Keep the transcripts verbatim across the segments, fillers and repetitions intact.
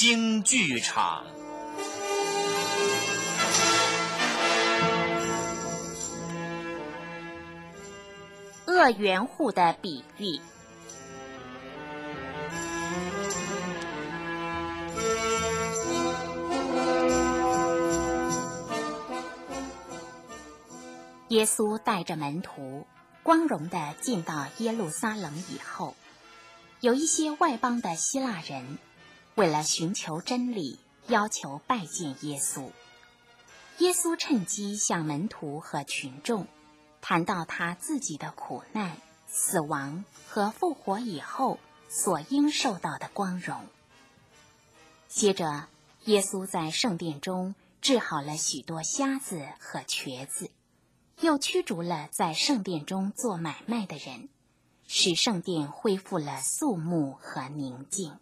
京剧场。 恶缘户的比喻。耶稣带着门徒光荣地进到耶路撒冷以后，有一些外邦的希腊人为了寻求真理，要求拜见耶稣。耶稣趁机向门徒和群众谈到他自己的苦难、死亡和复活以后所应受到的光荣。接着，耶稣在圣殿中治好了许多瞎子和瘸子，又驱逐了在圣殿中做买卖的人，使圣殿恢复了肃穆和宁静。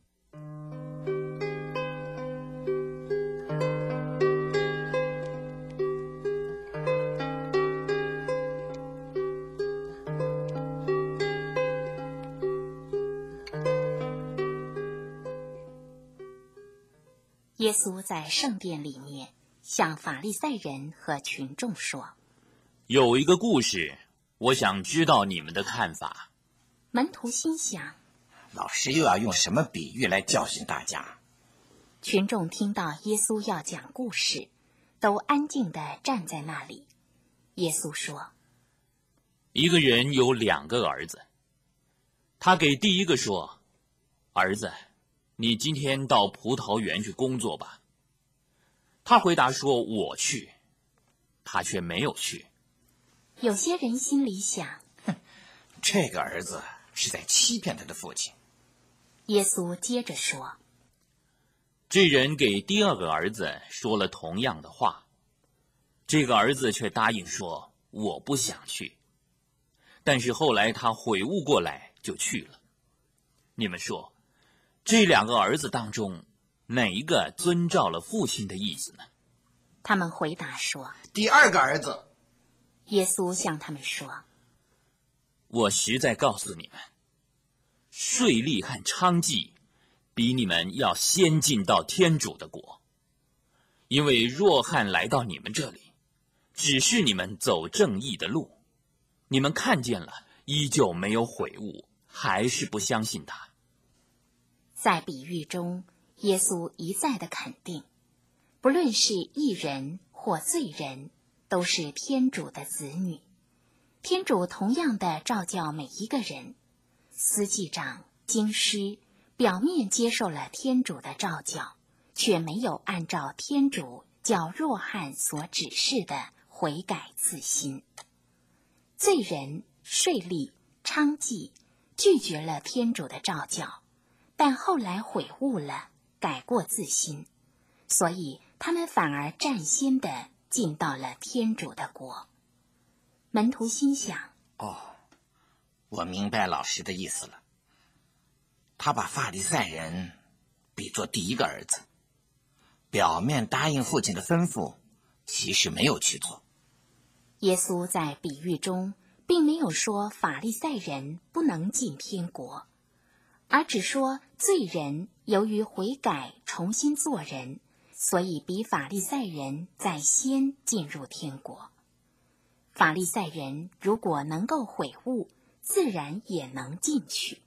耶稣在圣殿里面向法利赛人和群众说： 有一个故事，我想知道你们的看法。 门徒心想， 老师又要用什么比喻来教训大家？ 群众听到耶稣要讲故事，都安静地站在那里。耶稣说： 一个人有两个儿子，他给第一个说：儿子，你今天到葡萄园去工作吧。他回答说：我去。他却没有去。 有些人心里想， 哼，这个儿子是在欺骗他的父亲。 耶稣接着说： 这人给第二个儿子说了同样的话，这个儿子却答应说：我不想去。但是后来他悔悟过来，就去了。你们说，这两个儿子当中，哪一个遵照了父亲的意思呢？ 他们回答说： 第二个儿子。 耶稣向他们说： 我实在告诉你们，税吏和娼妓比你们要先进到天主的国。因为若翰来到你们这里，指示你们走正义的路，你们看见了，依旧没有悔悟，还是不相信他。 在比喻中，耶稣一再的肯定，不论是义人或罪人，都是天主的子女。天主同样的召叫每一个人。司祭长、经师表面接受了天主的召叫，却没有按照天主叫若翰所指示的悔改自新。罪人、税吏、娼妓拒绝了天主的召叫，但后来悔悟了，改过自新，所以他们反而占先的进到了天主的国。门徒心想： 哦，我明白老师的意思了。他把法利赛人比作第一个儿子，表面答应父亲的吩咐，其实没有去做。 耶稣在比喻中并没有说法利赛人不能进天国，而只说罪人由于悔改重新做人，所以比法利赛人在先进入天国。法利赛人如果能够悔悟，自然也能进去。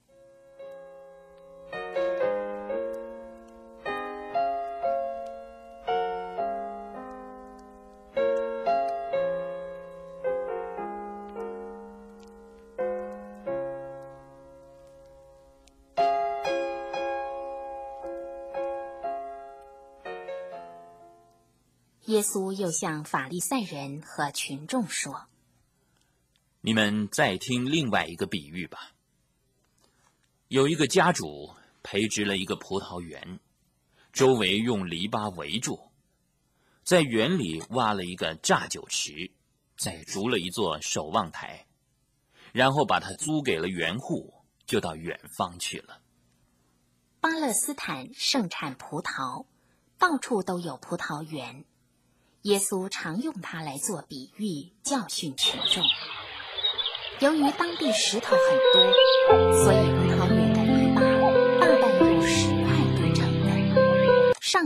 耶稣又向法利赛人和群众说： 你们再听另外一个比喻吧。有一个家主培植了一个葡萄园，周围用篱笆围住，在园里挖了一个榨酒池，再筑了一座守望台，然后把它租给了园户，就到远方去了。 巴勒斯坦盛产葡萄，到处都有葡萄园。耶稣常用它来做比喻，教训群众。由于当地石头很多，所以葡萄园的篱笆大半由石块堆成的。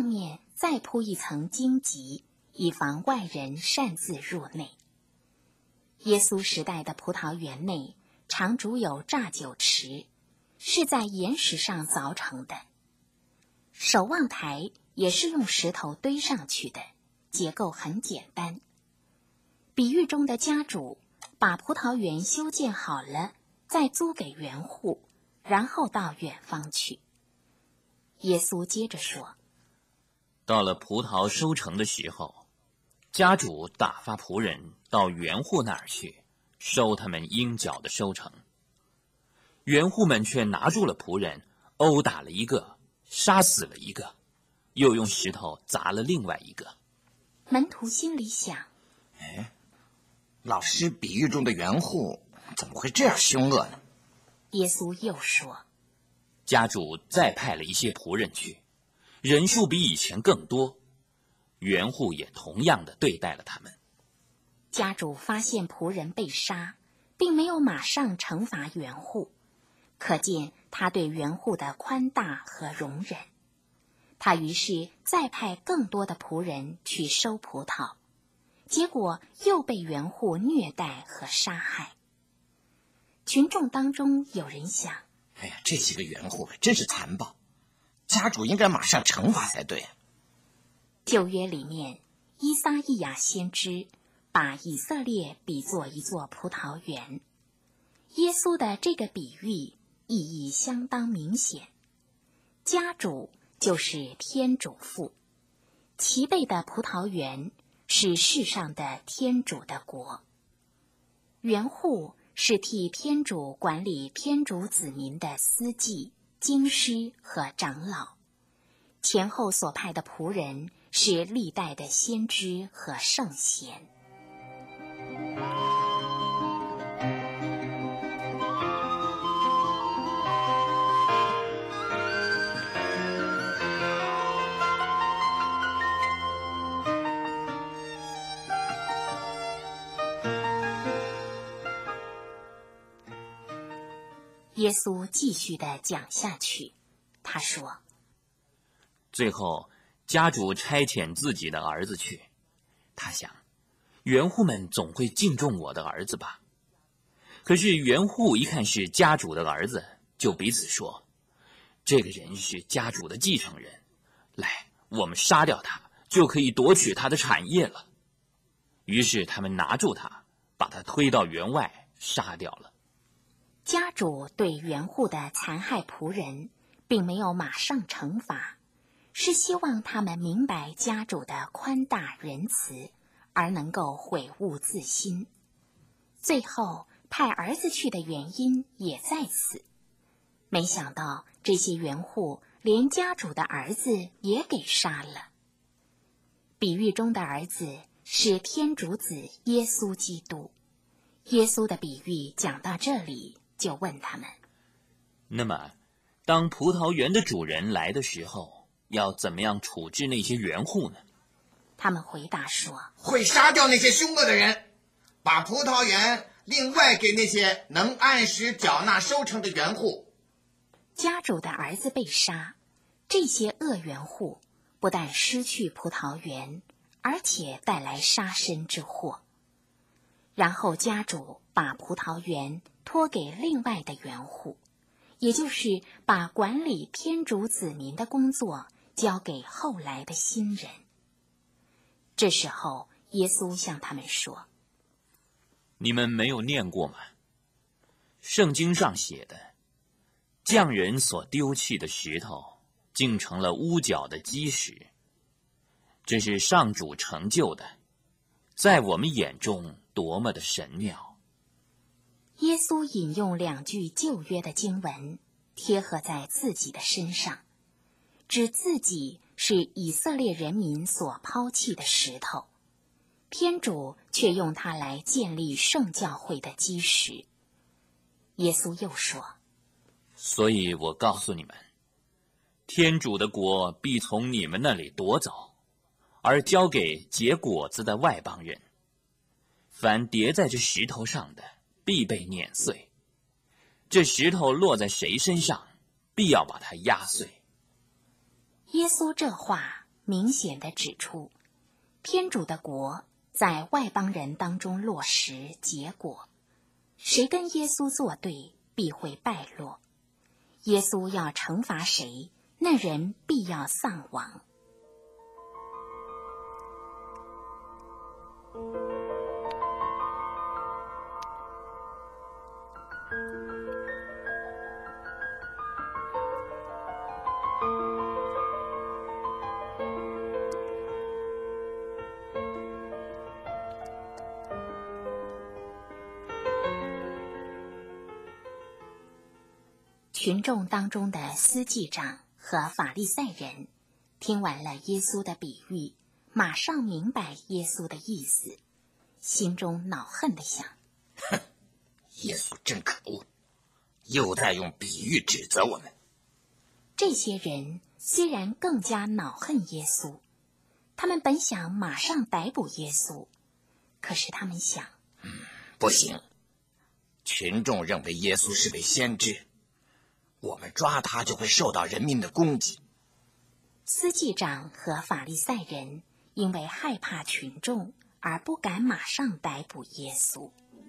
上面再铺一层荆棘，以防外人擅自入内。耶稣时代的葡萄园内常筑有榨酒池，是在岩石上凿成的。守望台也是用石头堆上去的，结构很简单。比喻中的家主把葡萄园修建好了，再租给园户，然后到远方去。耶稣接着说， 到了葡萄收成的时候，家主打发仆人到园户那儿去，收他们应缴的收成。园户们却拿住了仆人，殴打了一个，杀死了一个，又用石头砸了另外一个。 门徒心里想， 哎，老师比喻中的园户怎么会这样凶恶呢？ 耶稣又说， 家主再派了一些仆人去，人数比以前更多，园户也同样的对待了他们。 家主发现仆人被杀，并没有马上惩罚园户，可见他对园户的宽大和容忍。他于是再派更多的仆人去收葡萄，结果又被园户虐待和杀害。群众当中有人想， 哎呀，这几个园户真是残暴，家主应该马上惩罚才对。 旧约里面，依撒意亚先知把以色列比作一座葡萄园。耶稣的这个比喻意义相当明显，家主就是天主父，其背的葡萄园是世上的天主的国，园户是替天主管理天主子民的司祭、经师和长老，前后所派的仆人是历代的先知和圣贤。耶稣继续地讲下去，他说， 最后家主差遣自己的儿子去，他想，园户们总会敬重我的儿子吧。可是园户一看是家主的儿子，就彼此说，这个人是家主的继承人，来，我们杀掉他，就可以夺取他的产业了。于是他们拿住他，把他推到园外杀掉了。 家主对园户的残害仆人并没有马上惩罚，是希望他们明白家主的宽大仁慈，而能够悔悟自新。最后派儿子去的原因也在此。没想到这些园户连家主的儿子也给杀了。比喻中的儿子是天主子耶稣基督。耶稣的比喻讲到这里，就问他们， 那么当葡萄园的主人来的时候，要怎么样处置那些园户呢？ 他们回答说， 会杀掉那些凶恶的人，把葡萄园另外给那些能按时缴纳收成的园户。 家主的儿子被杀，这些恶园户不但失去葡萄园，而且带来杀身之祸。然后家主把葡萄园托给另外的园户，也就是把管理天主子民的工作交给后来的新人。这时候耶稣向他们说， 你们没有念过吗？圣经上写的，匠人所丢弃的石头竟成了屋角的基石，这是上主成就的，在我们眼中多么的神妙。 耶稣引用两句旧约的经文，贴合在自己的身上，指自己是以色列人民所抛弃的石头，天主却用它来建立圣教会的基石。耶稣又说， 所以我告诉你们，天主的国必从你们那里夺走，而交给结果子的外邦人。凡叠在这石头上的，必被碾碎；这石头落在谁身上，必要把它压碎。 耶稣这话明显地指出，天主的国在外邦人当中落实结果，谁跟耶稣作对，必会败落。耶稣要惩罚谁，那人必要丧亡。群众当中的司祭长和法利赛人听完了耶稣的比喻，马上明白耶稣的意思，心中恼恨地想： 哼，耶稣真可恶，又在用比喻指责我们。 这些人虽然更加恼恨耶稣，他们本想马上逮捕耶稣，可是他们想， 嗯，不行，群众认为耶稣是位先知，我们抓他就会受到人民的攻击。 司祭长和法利赛人因为害怕群众而不敢马上逮捕耶稣。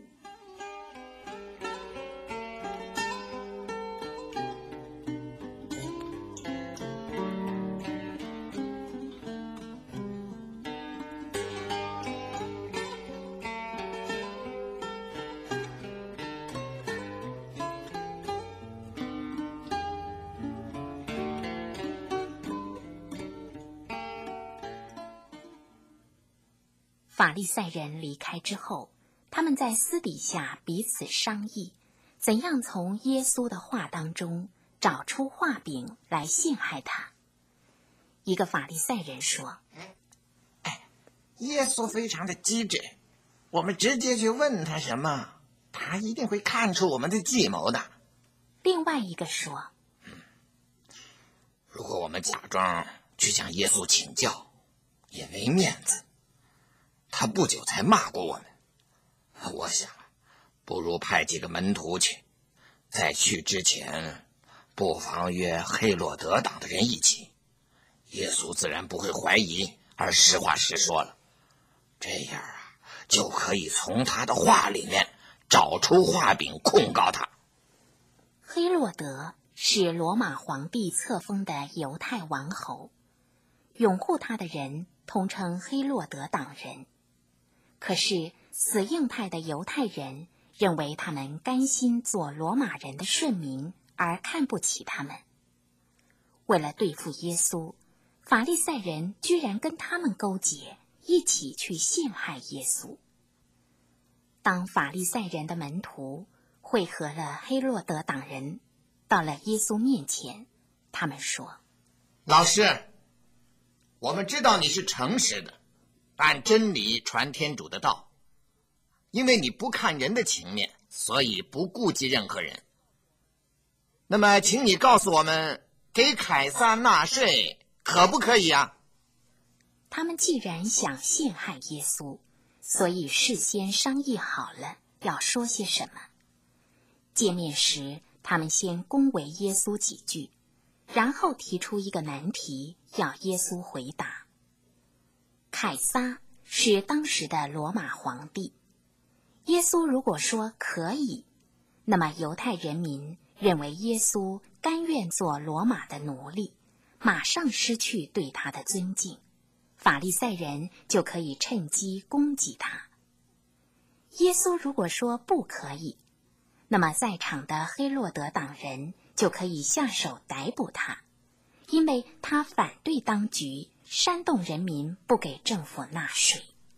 法利赛人离开之后，他们在私底下彼此商议，怎样从耶稣的话当中找出画饼来陷害他。一个法利赛人说： 哎，耶稣非常的机智，我们直接去问他什么，他一定会看出我们的计谋的。 另外一个说： 嗯，如果我们假装去向耶稣请教，也没面子，他不久才骂过我们，我想不如派几个门徒去，在去之前不妨约黑落德党的人一起，耶稣自然不会怀疑，而实话实说了。这样啊，就可以从他的话里面找出画饼控告他。 黑落德是罗马皇帝册封的犹太王侯，拥护他的人统称黑落德党人。可是死硬派的犹太人认为他们甘心做罗马人的顺民，而看不起他们。为了对付耶稣，法利赛人居然跟他们勾结，一起去陷害耶稣。当法利赛人的门徒会合了黑落德党人，到了耶稣面前，他们说： 老师，我们知道你是诚实的，按真理传天主的道，因为你不看人的情面，所以不顾及任何人。那么请你告诉我们，给凯撒纳税可不可以啊？ 他们既然想陷害耶稣，所以事先商议好了要说些什么。见面时，他们先恭维耶稣几句，然后提出一个难题，要耶稣回答。凯撒是当时的罗马皇帝，耶稣如果说可以，那么犹太人民认为耶稣甘愿做罗马的奴隶，马上失去对他的尊敬，法利赛人就可以趁机攻击他。耶稣如果说不可以，那么在场的黑落德党人就可以下手逮捕他，因为他反对当局，煽动人民不给政府纳税。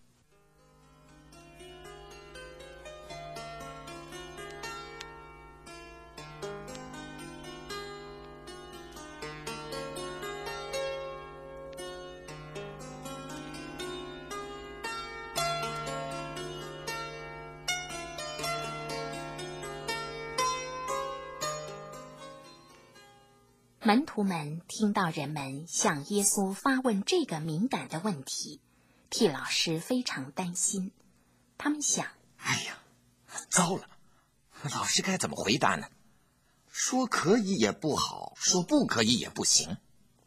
门徒们听到人们向耶稣发问这个敏感的问题，替老师非常担心。他们想： 哎呀，糟了，老师该怎么回答呢？说可以也不好，说不可以也不行。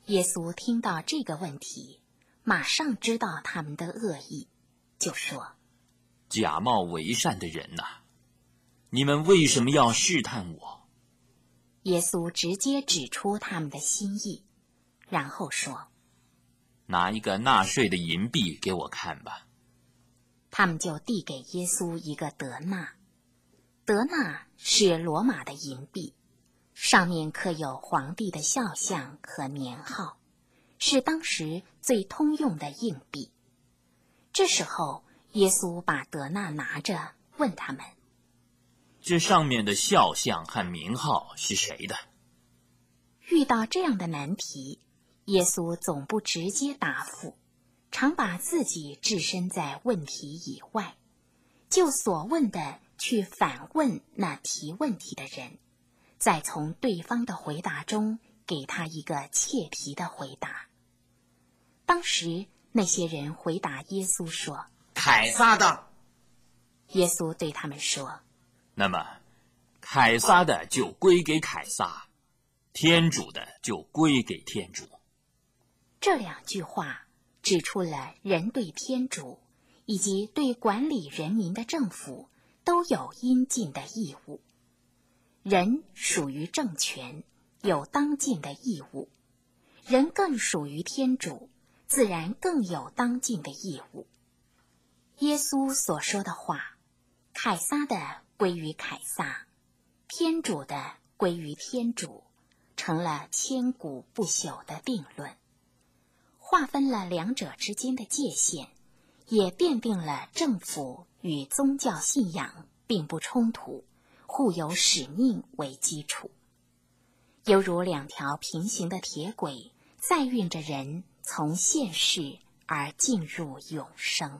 耶稣听到这个问题，马上知道他们的恶意，就说： 假冒为善的人呐、啊，你们为什么要试探我？ 耶稣直接指出他们的心意，然后说： 拿一个纳税的银币给我看吧。 他们就递给耶稣一个德纳。德纳是罗马的银币，上面刻有皇帝的肖像和年号，是当时最通用的硬币。这时候，耶稣把德纳拿着，问他们： 这上面的肖像和名号是谁的？ 遇到这样的难题，耶稣总不直接答复，常把自己置身在问题以外，就所问的去反问那提问题的人，再从对方的回答中给他一个切题的回答。当时那些人回答耶稣说： 凯撒的。 耶稣对他们说： 那么凯撒的就归给凯撒，天主的就归给天主。 这两句话指出了人对天主以及对管理人民的政府都有应尽的义务。人属于政权，有当尽的义务；人更属于天主，自然更有当尽的义务。耶稣所说的话，凯撒的归于凯撒，天主的归于天主，成了千古不朽的定论，划分了两者之间的界限，也奠定了政府与宗教信仰并不冲突，互有使命为基础，犹如两条平行的铁轨，载运着人从现世而进入永生。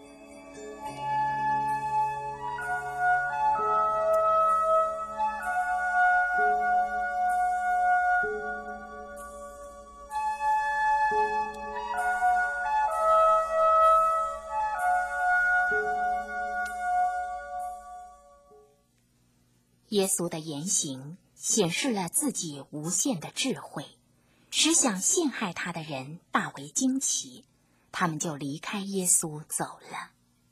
耶稣的言行显示了自己无限的智慧，使想陷害他的人大为惊奇，他们就离开耶稣走了。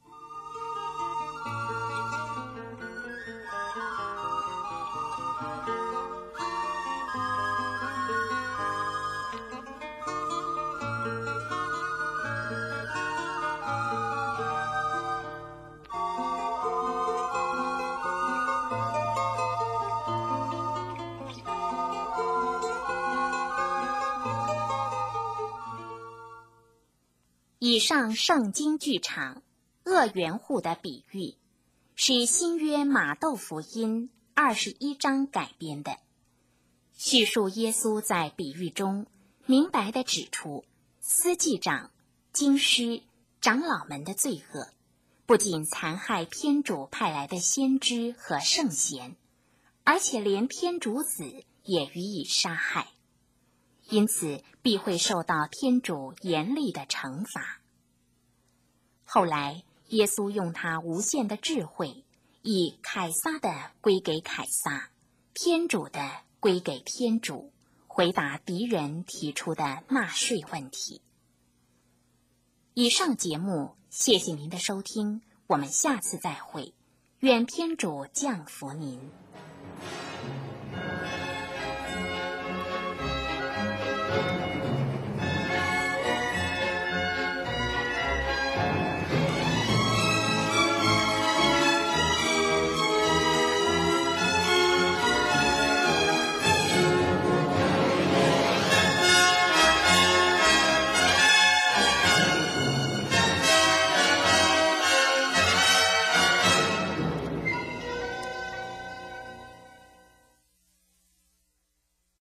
以上圣经剧场恶园户的比喻，是新约马窦福音二十一章改编的，叙述耶稣在比喻中明白地指出司祭长、经师、长老们的罪恶，不仅残害天主派来的先知和圣贤，而且连天主子也予以杀害，因此必会受到天主严厉的惩罚。后来耶稣用他无限的智慧，以凯撒的归给凯撒，天主的归给天主，回答敌人提出的纳税问题。以上节目，谢谢您的收听，我们下次再会，愿天主降福您。